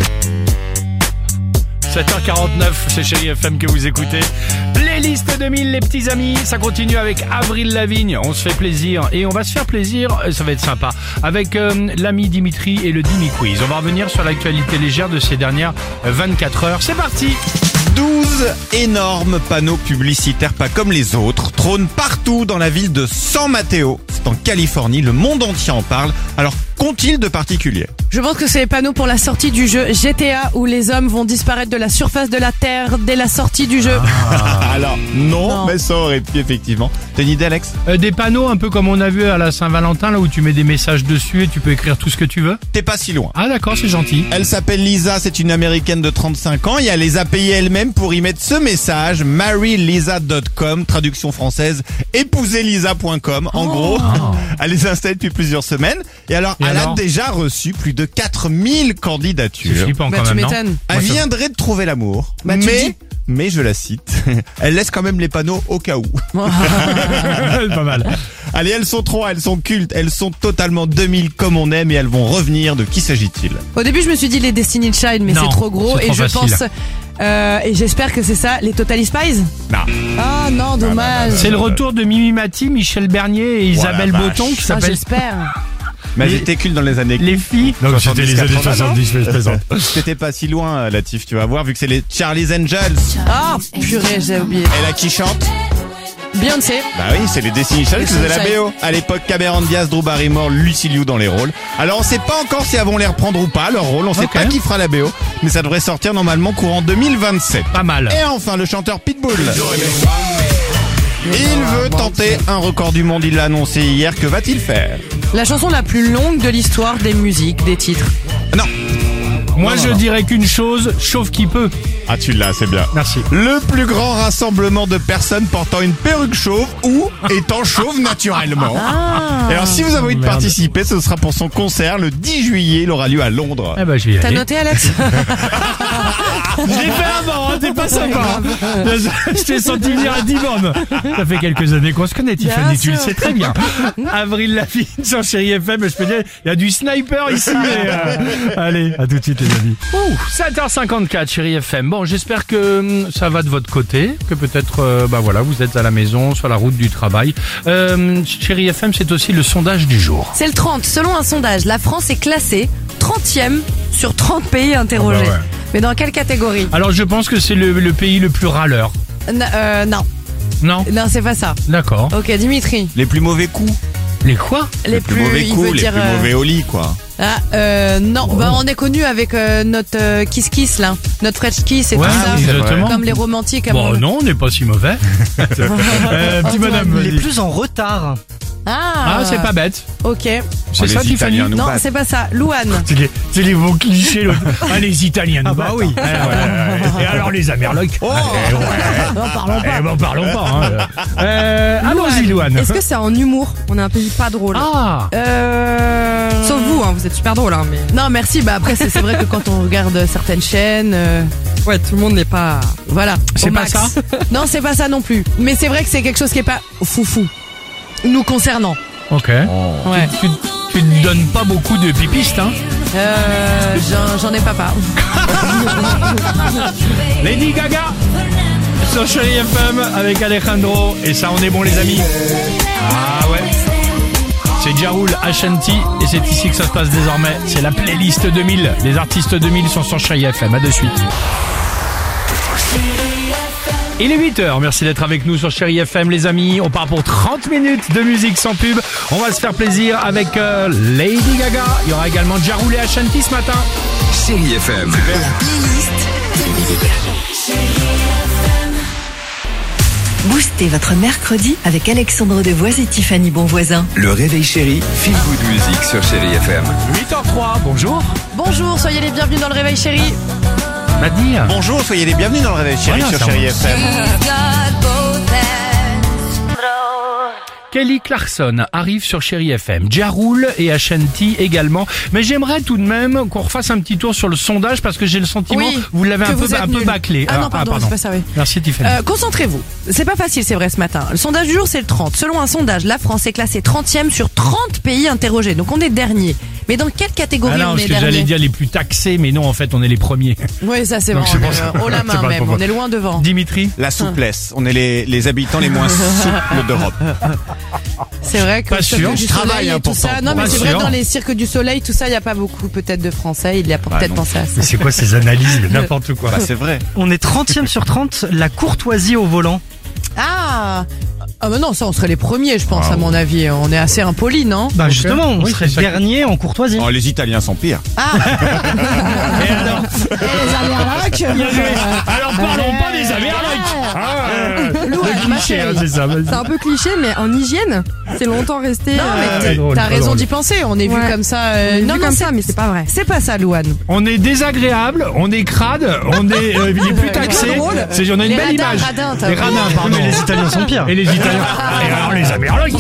7h49, c'est Chérie FM que vous écoutez. Playlist 2000, les petits amis. Ça continue avec Avril Lavigne. On se fait plaisir et on va se faire plaisir. Ça va être sympa. Avec l'ami Dimitri et le Dimi Quiz. On va revenir sur l'actualité légère de ces dernières 24 heures. C'est parti! 12 énormes panneaux publicitaires pas comme les autres trônent partout dans la ville de San Mateo. C'est en Californie, le monde entier en parle. Alors, qu'ont-ils de particulier? Je pense que c'est les panneaux pour la sortie du jeu GTA où les hommes vont disparaître de la surface de la Terre dès la sortie du jeu. Alors, non, Non. mais ça aurait pu effectivement. T'as une idée, Alex? Des panneaux un peu comme on a vu à la Saint-Valentin, là où tu mets des messages dessus et tu peux écrire tout ce que tu veux. T'es pas si loin. Ah d'accord, c'est gentil. Elle s'appelle Lisa, c'est une américaine de 35 ans et elle les a payés elle-même pour y mettre ce message, marrylisa.com, traduction française, épouseslisa.com. En gros, elle les installe depuis plusieurs semaines et alors Et elle alors a déjà reçu plus de 4000 C'est candidatures. flippant Bah quand tu même, non? m'étonnes. Elle viendrait de trouver l'amour, Bah, tu dis. mais je la cite, elle laisse quand même les panneaux au cas où. Pas mal. Allez, elles sont 3, elles sont cultes, elles sont totalement 2000 comme on aime et elles vont revenir. De qui s'agit-il? Au début, je me suis dit les Destiny Child, mais Non, c'est trop gros c'est et trop je facile. pense et j'espère que c'est ça, les Totally Spies. Non. Ah non, dommage. C'est le retour de Mimi Mati, Michel Bernier et Isabelle la Botton qui Ah, s'appelle j'espère. Mais elles Les- étaient cultes dans les années. Les filles. Donc 70, c'était les années 80, 70, je plaisante. C'était pas si loin, Latif, tu vas voir, vu que c'est les Charlie's Angels. Ah purée, j'ai oublié. Et là, qui chante? Beyoncé. Bah oui, c'est les Destiny Child qui faisaient la Child. BO. À l'époque, Cameron Diaz, Drew Barrymore, Lucy Liu dans les rôles. Alors, on sait pas encore si elles vont les reprendre ou pas, leur rôle. On sait Ok. pas qui fera la BO. Mais ça devrait sortir normalement courant 2027. Pas mal. Et enfin, le chanteur Pitbull. Il veut tenter un record du monde, il l'a annoncé hier. Que va-t-il faire? La chanson la plus longue de l'histoire des musiques, des titres. Non. Moi, je dirais qu'une chose, chauve qui peut. Ah, tu l'as, c'est bien. Merci. Le plus grand rassemblement de personnes portant une perruque chauve ou étant chauve naturellement. Et alors, si vous avez envie de participer, ce sera pour son concert le 10 juillet. Il aura lieu à Londres. Eh ben, je vais y T'as aller. noté, Alex? Je l'ai fait avant, hein, t'es pas sympa. Je t'ai senti venir à 10 bornes. Ça fait quelques années qu'on se connaît, Tiffany, tu le sais très bien. Avril Lavigne sur Chérie FM, je peux dire, il y a du sniper ici. Mais allez, à tout de suite les amis. 7h54, Chérie FM. Bon, j'espère que ça va de votre côté, que peut-être, voilà, vous êtes à la maison, sur la route du travail. Chérie FM, c'est aussi le sondage du jour. C'est le 30. Selon un sondage, la France est classée 30e sur 30 pays interrogés. Ah bah ouais. Mais dans quelle catégorie? Alors, je pense que c'est le pays le plus râleur. Non. Non? Non, c'est pas ça. D'accord. Ok, Dimitri. Les plus mauvais coups. Les quoi? Les plus mauvais il coups, veut les dire, plus mauvais au lit, quoi. Non, on est connu avec notre kiss là, notre French kiss et Ouais, tout ça, exactement. comme les romantiques. Bon, non, on n'est pas si mauvais. Petit madame. Les plus en retard. Ah, c'est pas bête. Ok. C'est ça, les Tiffany? Italiens nous Non, battent. c'est pas ça. Louane. C'est les beaux clichés, l'autre. Ah, les Italiens nous bah battent. oui. Et alors les Amerlocs? Parlons pas. Parlons pas. Hein. Allons-y, Louane. Est-ce que c'est en humour? On est un pays pas drôle. Ah, Sauf vous, hein, vous êtes super drôle, hein, mais Non, merci. Bah après, c'est vrai que quand on regarde certaines chaînes, ouais, tout le monde n'est pas. voilà. C'est au pas max. ça? Non, c'est pas ça non plus. Mais c'est vrai que c'est quelque chose qui est pas foufou. Nous concernant. ok. Ouais. Tu ne donnes pas beaucoup de pipistes, hein? J'en ai pas part. Lady Gaga sur Chérie FM avec Alejandro. Et ça, on est bon, les amis. Ah ouais. C'est Ja Rule, Ashanti, et c'est ici que ça se passe désormais. C'est la playlist 2000. Les artistes 2000 sont sur Chérie FM. À de suite. Il est 8h, merci d'être avec nous sur Chérie FM les amis. On part pour 30 minutes de musique sans pub. On va se faire plaisir avec Lady Gaga. Il y aura également Ja Rule et Ashanti ce matin. Chérie FM. Boostez votre mercredi avec Alexandre Devoise et Tiffany Bonvoisin. Le réveil chéri, feel good music sur Chérie FM. 8h03, bonjour. Bonjour, soyez les bienvenus dans le réveil chéri. Nadir. Bonjour, soyez les bienvenus dans le réveil chéri Voilà, sur ça Chérie va. FM. Kelly Clarkson arrive sur Chérie FM. Ja Rule et Ashanti également. Mais j'aimerais tout de même qu'on refasse un petit tour sur le sondage parce que j'ai le sentiment Oui, vous l'avez que un peu vous êtes nuls. bâclé. Ah non, pardon, c'est pas ça, oui. Merci Tiffany. Concentrez-vous. C'est pas facile, c'est vrai, ce matin. Le sondage du jour, c'est le 30. Selon un sondage, la France est classée 30e sur 30 pays interrogés. Donc on est dernier. Mais dans quelle catégorie Ah non, on parce est que dernier? j'allais dire les plus taxés, mais non, en fait, on est les premiers. Oui, ça c'est Donc, vrai. c'est pour ça. Haut la C'est main pas même. pour On moi. est loin devant. Dimitri. La souplesse. On est les habitants les moins souples d'Europe. C'est vrai que Pas le sûr. Cirque du Je travaille, Soleil et hein, tout pourtant. ça. Non, mais Pas c'est vrai, sûr. dans les cirques du soleil, tout ça, il n'y a pas beaucoup peut-être de Français. Il y a peut-être non. pensé à ça. Mais c'est quoi ces analyses de n'importe quoi? Bah, c'est vrai. On est 30e sur 30, la courtoisie au volant. Ah mais non, ça on serait les premiers, je pense, à mon avis. On est assez impolis, non? Bah justement, on Oui, serait c'est ça. dernier en courtoisie. Oh, les Italiens sont pires. Et alors? Les Amerlocs. Alors parlons pas des Amerlocs. Louane, Le ma cliché, chérie. hein, c'est ça. vas-y. C'est un peu cliché, mais en hygiène, c'est longtemps resté. Non, mais très drôle, t'as très raison drôle. d'y penser. On est vu Ouais. comme ça. non, non, comme c'est ça, mais c'est pas vrai. C'est pas ça, Louane. On est désagréable, on est crade, on est les plus taxés. Pas drôle. On a une Les belle radins, image. radins, t'as Les vu. radins, pardon. Mais les Italiens sont pires. Et les Italiens. Et alors les Amerlocs.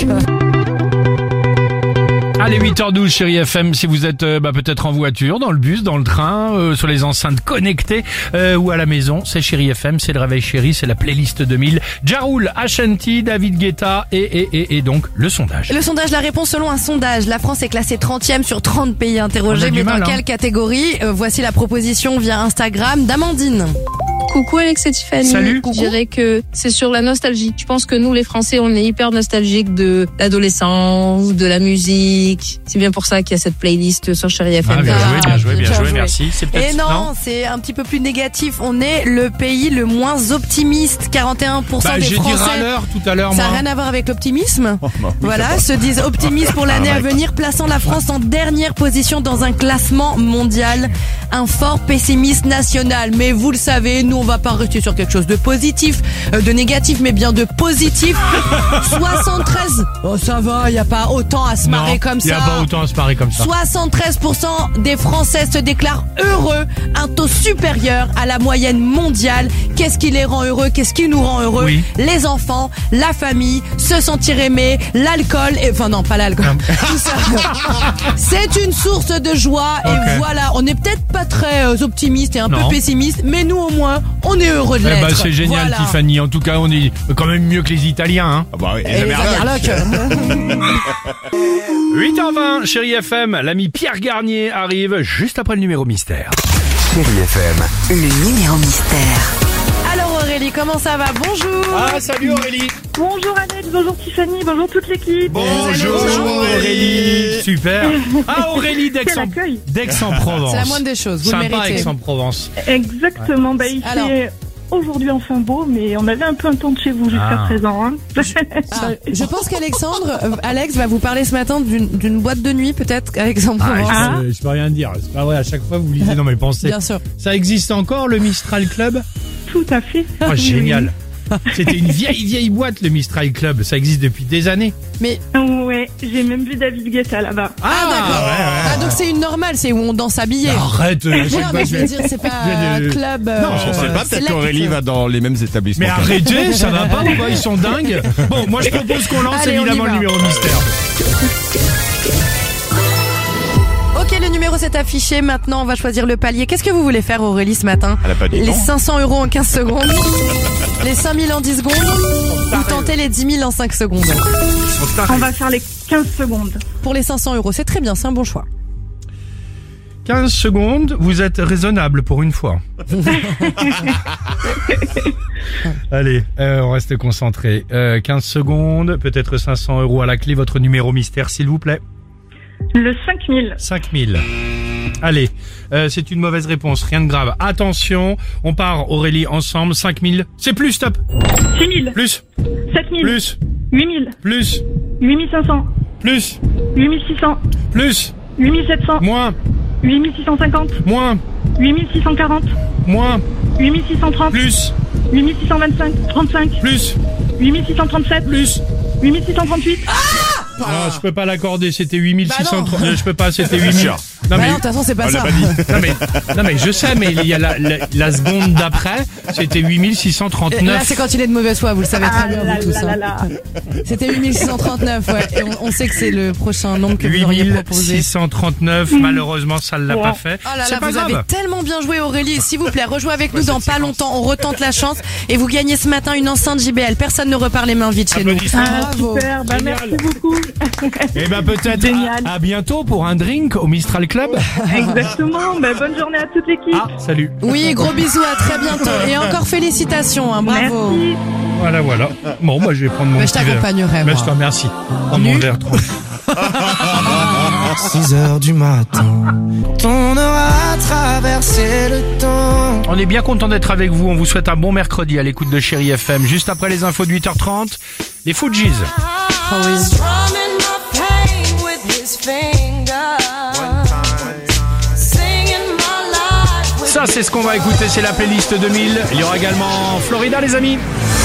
Allez, 8h12, Chérie FM, si vous êtes peut-être en voiture, dans le bus, dans le train, sur les enceintes connectées ou à la maison, c'est Chérie FM, c'est le réveil chéri, c'est la playlist 2000. Ja Rule, Ashanti, David Guetta et donc le sondage. Le sondage, la réponse selon un sondage. La France est classée 30e sur 30 pays On interrogés. a du Mais mal, dans hein. quelle catégorie? Voici la proposition via Instagram d'Amandine. Coucou Alex et Tiffany. Salut. Je dirais que c'est sur la nostalgie. Je pense que nous les Français on est hyper nostalgiques de l'adolescence, de la musique. C'est bien pour ça qu'il y a cette playlist sur Chérie FM. Bien joué, bien joué. merci. C'est Et peut-être non, c'est un petit peu plus négatif. On est le pays le moins optimiste. 41% des j'ai dit Français. râleur tout à l'heure, Ça n'a moi. rien à voir avec l'optimisme. bah oui, Voilà, se disent optimistes pour l'année à venir, plaçant la France en dernière position dans un classement mondial. Un fort pessimiste national. Mais vous le savez, nous on va pas rester sur quelque chose de positif, de négatif, mais bien de positif. 73. Oh, ça va, y a pas autant à se marrer comme ça. Il y a pas autant à se marrer comme ça. 73% des Français se déclarent heureux, un taux supérieur à la moyenne mondiale. Qu'est-ce qui les rend heureux? Qu'est-ce qui nous rend heureux? Oui. Les enfants, la famille, se sentir aimé, l'alcool, enfin non, pas l'alcool. Tout ça. C'est une source de joie et voilà, on n'est peut-être pas très optimiste et un peu pessimiste, mais nous au moins, on est heureux de l'être. C'est génial, voilà. Tiffany. En tout cas, on est quand même mieux que les Italiens. Hein. Ah bah oui, et les Amerlocs. 8h20, Chérie FM, l'ami Pierre Garnier arrive juste après le numéro mystère. Chérie FM. Le numéro mystère. Alors Aurélie, comment ça va? Bonjour. Ah, salut Aurélie. Bonjour Alex, bonjour Tiffany, bonjour toute l'équipe. Bonjour Aurélie. Super. Ah, Aurélie d'Aix-en-Provence. C'est la moindre des choses, vous le Sympa méritez. Aix-en-Provence. Exactement, il fait aujourd'hui enfin beau, mais on avait un peu un temps de chez vous jusqu'à présent. Hein. Je pense Alex va vous parler ce matin d'une boîte de nuit peut-être à Aix-en-Provence. Je peux rien dire, c'est pas vrai, à chaque fois vous lisez dans mes pensées. Bien sûr. Ça existe encore le Mistral Club? Tout à fait. Oh, génial. C'était une vieille boîte, le Mistral Club. Ça existe depuis des années. Mais ouais, j'ai même vu David Guetta là-bas. Ah d'accord. Ah, donc c'est une normale, c'est où on danse habillé. Arrête. Non, mais je veux dire, c'est pas un club. Non, je sais pas, peut-être qu'Aurélie va dans les mêmes établissements. Mais arrêtez, ça va pas ou quoi? Ils sont dingues. Bon, moi je propose qu'on lance évidemment le numéro mystère. Ok, le numéro s'est affiché. Maintenant, on va choisir le palier. Qu'est-ce que vous voulez faire, Aurélie, ce matin? Les 500 € en 15 secondes, les 5000 en 10 secondes, ou tenter les 10 000 en 5 secondes? On va faire les 15 secondes. Pour les 500 €, c'est très bien, c'est un bon choix. 15 secondes, vous êtes raisonnable pour une fois. Allez, on reste concentré. 15 secondes, peut-être 500 € à la clé. Votre numéro mystère, s'il vous plaît. Le 5000. 5000. Allez, c'est une mauvaise réponse, rien de grave. Attention, on part Aurélie ensemble. 5000, c'est plus, stop. 6000. Plus. 7000. Plus. 8000. Plus. 8500. Plus. 8600. Plus. 8700. Moins. 8650. Moins. 8640. Moins. 8630. Plus. 8625. 35. Plus. 8637. Plus. 8638. Ah, je peux pas l'accorder, c'était 8630. Je peux pas, c'était 8000. Non mais de toute façon c'est pas ça. Non mais je sais, mais il y a la seconde d'après, c'était 8639. Là c'est quand il est de mauvaise foi, vous le savez très bien vous tous. C'était 8639, ouais. Et on sait que c'est le prochain nombre que vous auriez proposé. 8639, malheureusement ça ne l'a pas fait. Oh là c'est là, pas vous grave. avez tellement bien joué Aurélie. S'il vous plaît, rejouez avec nous dans pas longtemps. On retente la chance et vous gagnez ce matin une enceinte JBL. Personne ne repart les mains vides chez nous. Bravo. Super, merci beaucoup. Et peut-être à bientôt pour un drink au Mistral Club. Exactement, bonne journée à toute l'équipe. Ah, salut. Oui, gros bisous, à très bientôt. Et encore félicitations, Merci. bravo. Voilà. Bon, moi je vais prendre mon je t'accompagnerai. Je te remercie. Prends mon verre trop. 6h du matin, on aura traversé le temps. On est bien content d'être avec vous. On vous souhaite un bon mercredi à l'écoute de Chérie FM. Juste après les infos de 8h30, les Fujis. Oh oui. Ça, c'est ce qu'on va écouter, c'est la playlist 2000. Il y aura également Florida, les amis.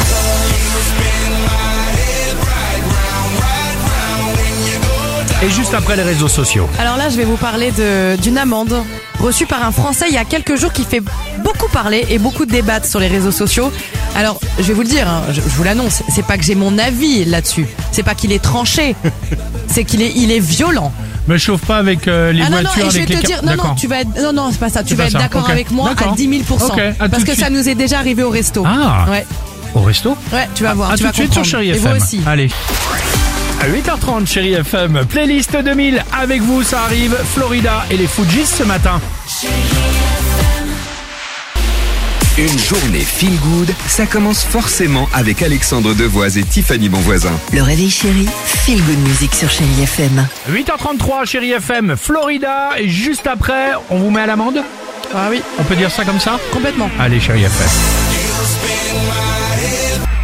Et juste après, les réseaux sociaux. Alors là, je vais vous parler d'une amende reçue par un Français il y a quelques jours qui fait beaucoup parler et beaucoup débattre sur les réseaux sociaux. Alors, je vais vous le dire, hein, je vous l'annonce, c'est pas que j'ai mon avis là-dessus. C'est pas qu'il est tranché. C'est qu'il est violent. Me chauffe pas avec les voitures. Non, et je vais te dire, non, tu vas être, non, c'est pas ça. Tu vas être d'accord avec moi à 10 000%. Okay, parce que ça nous est déjà arrivé au resto. Ah. Ouais. Au resto? Ouais, tu vas voir. À tu tout vas de suite sur Chérie FM. Et vous aussi. Allez. À 8h30, Chérie FM, playlist 2000, avec vous, ça arrive, Florida et les Fujis ce matin. Une journée feel good, ça commence forcément avec Alexandre Devoise et Tiffany Bonvoisin. Le réveil chéri, feel good music sur Chérie FM. 8h33, Chérie FM, Florida, et juste après, on vous met à l'amende? Ah oui. On peut dire ça comme ça? Complètement. Allez, Chérie FM.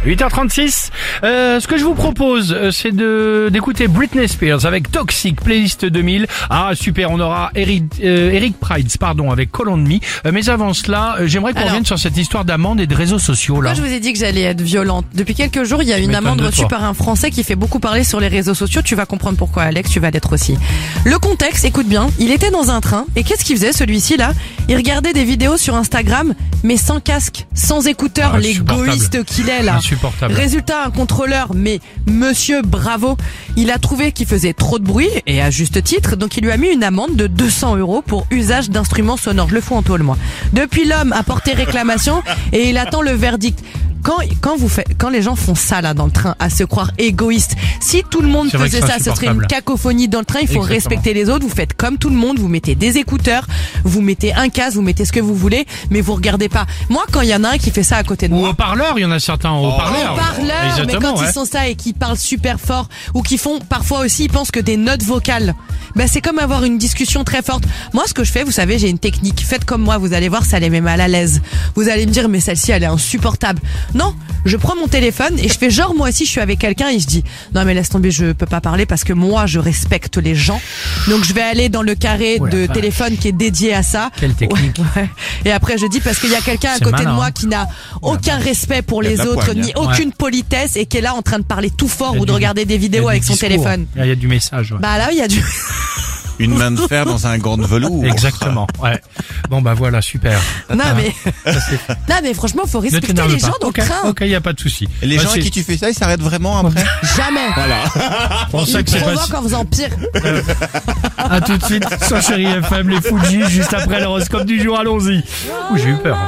8h36. Ce que je vous propose, c'est d'écouter Britney Spears avec Toxic, playlist 2000. Ah, super, on aura Eric Prydz, avec Call on Me. Mais avant cela, j'aimerais qu'on revienne sur cette histoire d'amende et de réseaux sociaux, là. Moi, je vous ai dit que j'allais être violente. Depuis quelques jours, il y a une amende reçue par un Français qui fait beaucoup parler sur les réseaux sociaux. Tu vas comprendre pourquoi, Alex, tu vas l'être aussi. Le contexte, écoute bien, il était dans un train, et qu'est-ce qu'il faisait, celui-ci, là? Il regardait des vidéos sur Instagram, mais sans casque, sans écouteurs, l'égoïste qu'il est, là. Insupportable. Résultat, un contrôleur, mais monsieur, bravo, il a trouvé qu'il faisait trop de bruit, et à juste titre, donc il lui a mis une amende de 200 € pour usage d'instruments sonores. Je le fous en tôle, moi. Depuis, l'homme a porté réclamation, et il attend le verdict. Quand les gens font ça là dans le train, à se croire égoïste, si tout le monde faisait ça, ce serait une cacophonie dans le train. Il faut respecter les autres. Vous faites comme tout le monde, vous mettez des écouteurs, vous mettez un casque, vous mettez ce que vous voulez, mais vous regardez pas. Moi, quand il y en a un qui fait ça à côté de moi, ou haut-parleur, il y en a certains haut-parleurs. Mais quand ils sont ça et qu'ils parlent super fort, ou qu'ils font parfois aussi, ils pensent que des notes vocales, c'est comme avoir une discussion très forte. Moi, ce que je fais, vous savez, j'ai une technique. Faites comme moi, vous allez voir, ça les met mal à l'aise. Vous allez me dire, mais celle-ci, elle est insupportable. Non, je prends mon téléphone et je fais genre moi aussi je suis avec quelqu'un et je dis non mais laisse tomber, je peux pas parler parce que moi je respecte les gens. Donc je vais aller dans le carré de téléphone qui est dédié à ça. Quelle technique. Ouais. Et après je dis parce qu'il y a quelqu'un à côté de moi qui n'a aucun respect pour les autres, ni aucune politesse et qui est là en train de parler tout fort ou de regarder des vidéos avec son téléphone. Il y a du message. Bah là il y a du une main de fer dans un gant de velours. Exactement. Ouais. Bon voilà, super. Non mais franchement, faut respecter les gens dans le train. OK, y a pas de souci. Et les gens à qui tu fais ça, ils s'arrêtent vraiment après? Jamais. Voilà. On sait que c'est pas quand vous en pire. À tout de suite sur Chérie FM, les Fujis, juste après l'horoscope du jour, allons-y. J'ai eu peur.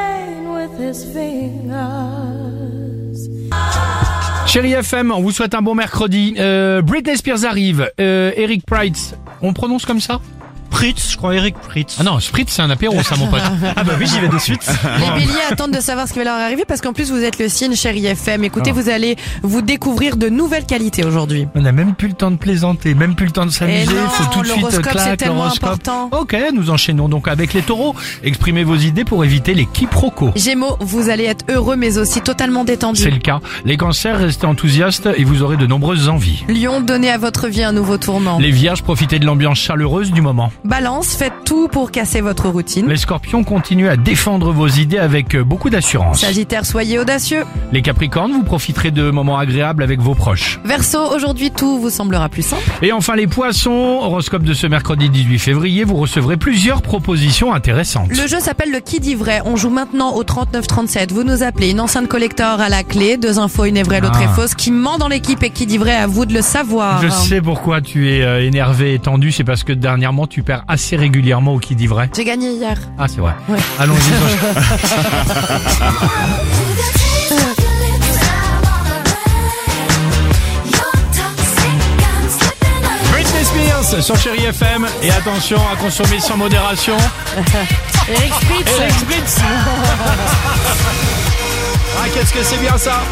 Chérie FM, on vous souhaite un bon mercredi. Britney Spears arrive. Eric Prydz, on prononce comme ça? Pritz, je crois Eric Pritz. Ah non, Spritz c'est un apéro ça mon pote. Ah bah oui, j'y vais de suite. Les béliers attendent de savoir ce qui va leur arriver parce qu'en plus vous êtes le signe Chérie FM. Écoutez, vous allez vous découvrir de nouvelles qualités aujourd'hui. On n'a même plus le temps de plaisanter, même plus le temps de s'amuser. Faut tout de suite clac, l'horoscope. Ok, nous enchaînons donc avec les taureaux. Exprimez vos idées pour éviter les quiproquos. Gémeaux, vous allez être heureux mais aussi totalement détendu. C'est le cas. Les cancers, restez enthousiastes et vous aurez de nombreuses envies. Lion, donnez à votre vie un nouveau tournant. Les vierges, profitez de l'ambiance chaleureuse du moment. Balance, faites tout pour casser votre routine. Les scorpions, continuez à défendre vos idées avec beaucoup d'assurance. Sagittaire, soyez audacieux. Les capricornes, vous profiterez de moments agréables avec vos proches. Verseau, aujourd'hui tout vous semblera plus simple. Et enfin les poissons, horoscope de ce mercredi 18 février, vous recevrez plusieurs propositions intéressantes. Le jeu s'appelle le qui dit vrai. On joue maintenant au 3937. Vous nous appelez, une enceinte collector à la clé, 2 infos, une est vraie, l'autre est fausse. Qui ment dans l'équipe et qui dit vrai, à vous de le savoir. Je sais pourquoi tu es énervé et tendu, c'est parce que dernièrement tu perds assez régulièrement au qui dit vrai. J'ai gagné hier. Ah c'est vrai. Ouais. Allons-y. Britney Spears sur Chérie FM et attention à consommer sans modération. Eric Spritz. Ah qu'est-ce que c'est bien ça.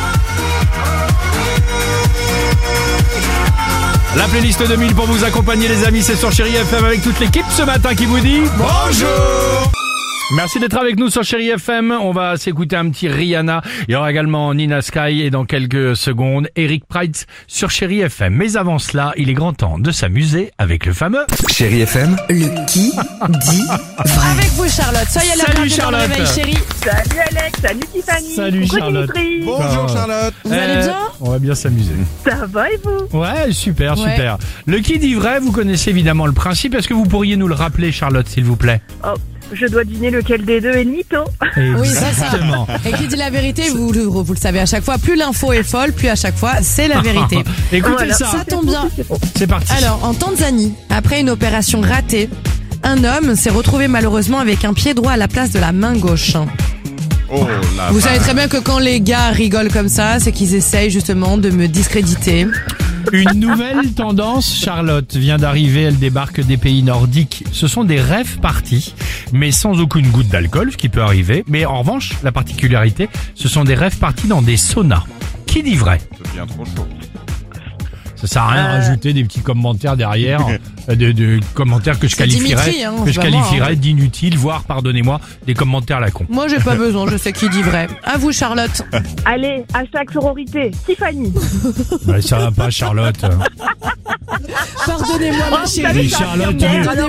La playlist 2000 pour vous accompagner les amis, c'est sur Chérie FM avec toute l'équipe ce matin qui vous dit bonjour. Merci d'être avec nous sur Chérie FM. On va s'écouter un petit Rihanna. Il y aura également Nina Sky et dans quelques secondes Eric Prydz sur Chérie FM. Mais avant cela, il est grand temps de s'amuser avec le fameux Chérie FM. Le qui dit vrai. Avec vous Charlotte, soyez là dans le réveil chérie. Salut Alex, salut Tiffany. Salut Coucou Charlotte. Dimitri. Bonjour Charlotte. Vous allez bien? On va bien s'amuser. Ça va et vous? Ouais, super. Le qui dit vrai, vous connaissez évidemment le principe. Est-ce que vous pourriez nous le rappeler Charlotte, s'il vous plaît? Oh, je dois deviner lequel des deux est le mytho. Oui, c'est ça. Et qui dit la vérité, vous le savez à chaque fois. Plus l'info est folle, plus à chaque fois, c'est la vérité. Écoutez ça. Ça tombe bien. C'est parti. Alors, en Tanzanie, après une opération ratée, un homme s'est retrouvé malheureusement avec un pied droit à la place de la main gauche. Oh, vous savez très bien que quand les gars rigolent comme ça, c'est qu'ils essayent justement de me discréditer. Une nouvelle tendance, Charlotte, vient d'arriver, elle débarque des pays nordiques. Ce sont des rave parties, mais sans aucune goutte d'alcool, ce qui peut arriver. Mais en revanche, la particularité, ce sont des rave parties dans des saunas. Qui dit vrai? Ça devient trop chaud. Ça sert à rien de rajouter des petits commentaires derrière, de commentaires que je qualifierais, Dimitri, hein, d'inutiles, voire, pardonnez-moi, des commentaires à la con. Moi, j'ai pas besoin, je sais qui dit vrai. À vous, Charlotte. Allez, hashtag sororité, Tiffany. Bah, ça va pas, Charlotte. Pardonnez-moi, ma chérie. Mais Charlotte,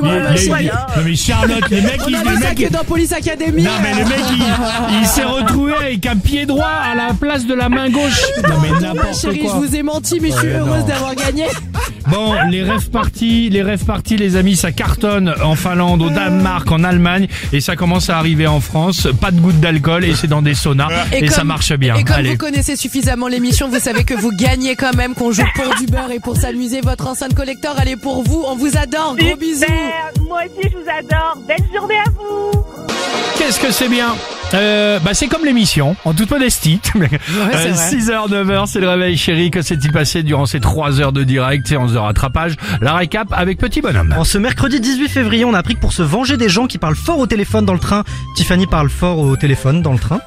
mais Charlotte, les mecs, est dans Police Academy. Non, mais le mec, il s'est retrouvé avec un pied droit à la place de la main gauche. Non, mais n'importe Chérie, quoi. je vous ai menti, mais je suis heureuse d'avoir gagné. Bon, les rêves partis, les amis, ça cartonne en Finlande, au Danemark, en Allemagne, et ça commence à arriver en France. Pas de goutte d'alcool, et c'est dans des saunas, et ça marche bien. Et comme Allez. vous connaissez suffisamment l'émission, vous savez que vous gagnez quand même, qu'on joue pour du beurre et pour s'amuser. Votre enceinte collector, elle est pour vous. On vous adore. Gros bisous. Moi aussi, je vous adore. Belle journée à vous. Qu'est-ce que c'est bien. C'est comme l'émission, en toute modestie. 6h, 9h, c'est le réveil chéri. Que s'est-il passé durant ces 3 heures de direct, séance de rattrapage? La récap avec Petit Bonhomme. En ce mercredi 18 février, on a appris que pour se venger des gens qui parlent fort au téléphone dans le train, Tiffany parle fort au téléphone dans le train.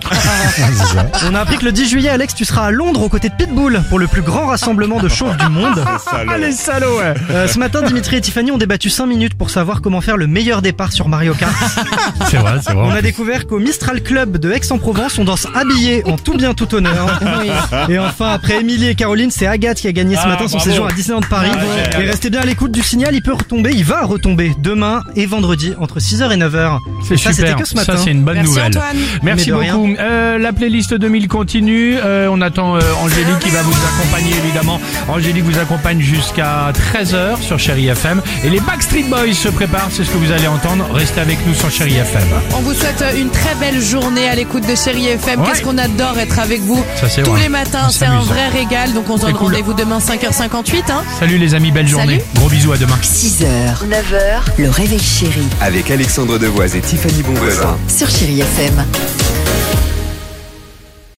On a appris que le 10 juillet, Alex, tu seras à Londres aux côtés de Pitbull pour le plus grand rassemblement de chauves du monde. Les salauds, ouais. Ce matin, Dimitri et Tiffany ont débattu 5 minutes pour savoir comment faire le meilleur départ sur Mario Kart. C'est vrai. On a découvert qu'au Mistral Club de Aix-en-Provence, on danse habillé en tout bien tout honneur. Et enfin, après Émilie et Caroline, c'est Agathe qui a gagné ce matin son séjour à Disneyland Paris. Et restez bien à l'écoute du signal, il va retomber demain et vendredi entre 6h et 9h. C'est super, c'était que ce matin. ça c'est une bonne Merci nouvelle. Antoine. Merci beaucoup. La playlist 2000 continue. On attend Angélique qui va vous accompagner évidemment. Angélique vous accompagne jusqu'à 13h sur Chéri FM. Et les Backstreet Boys se préparent, c'est ce que vous allez entendre. Restez avec nous sur Chéri FM. On vous souhaite une très belle journée à l'écoute de Chéri FM. Qu'est-ce qu'on adore être avec vous tous les matins. C'est un vrai régal. Donc on se donne rendez-vous demain 5h58. Salut les amis, belle journée. Gros bisous, à demain. 6h, 9h, le réveil chéri Avec Alexandre Devoise et Tiffany Bonvoisin. sur Chéri FM.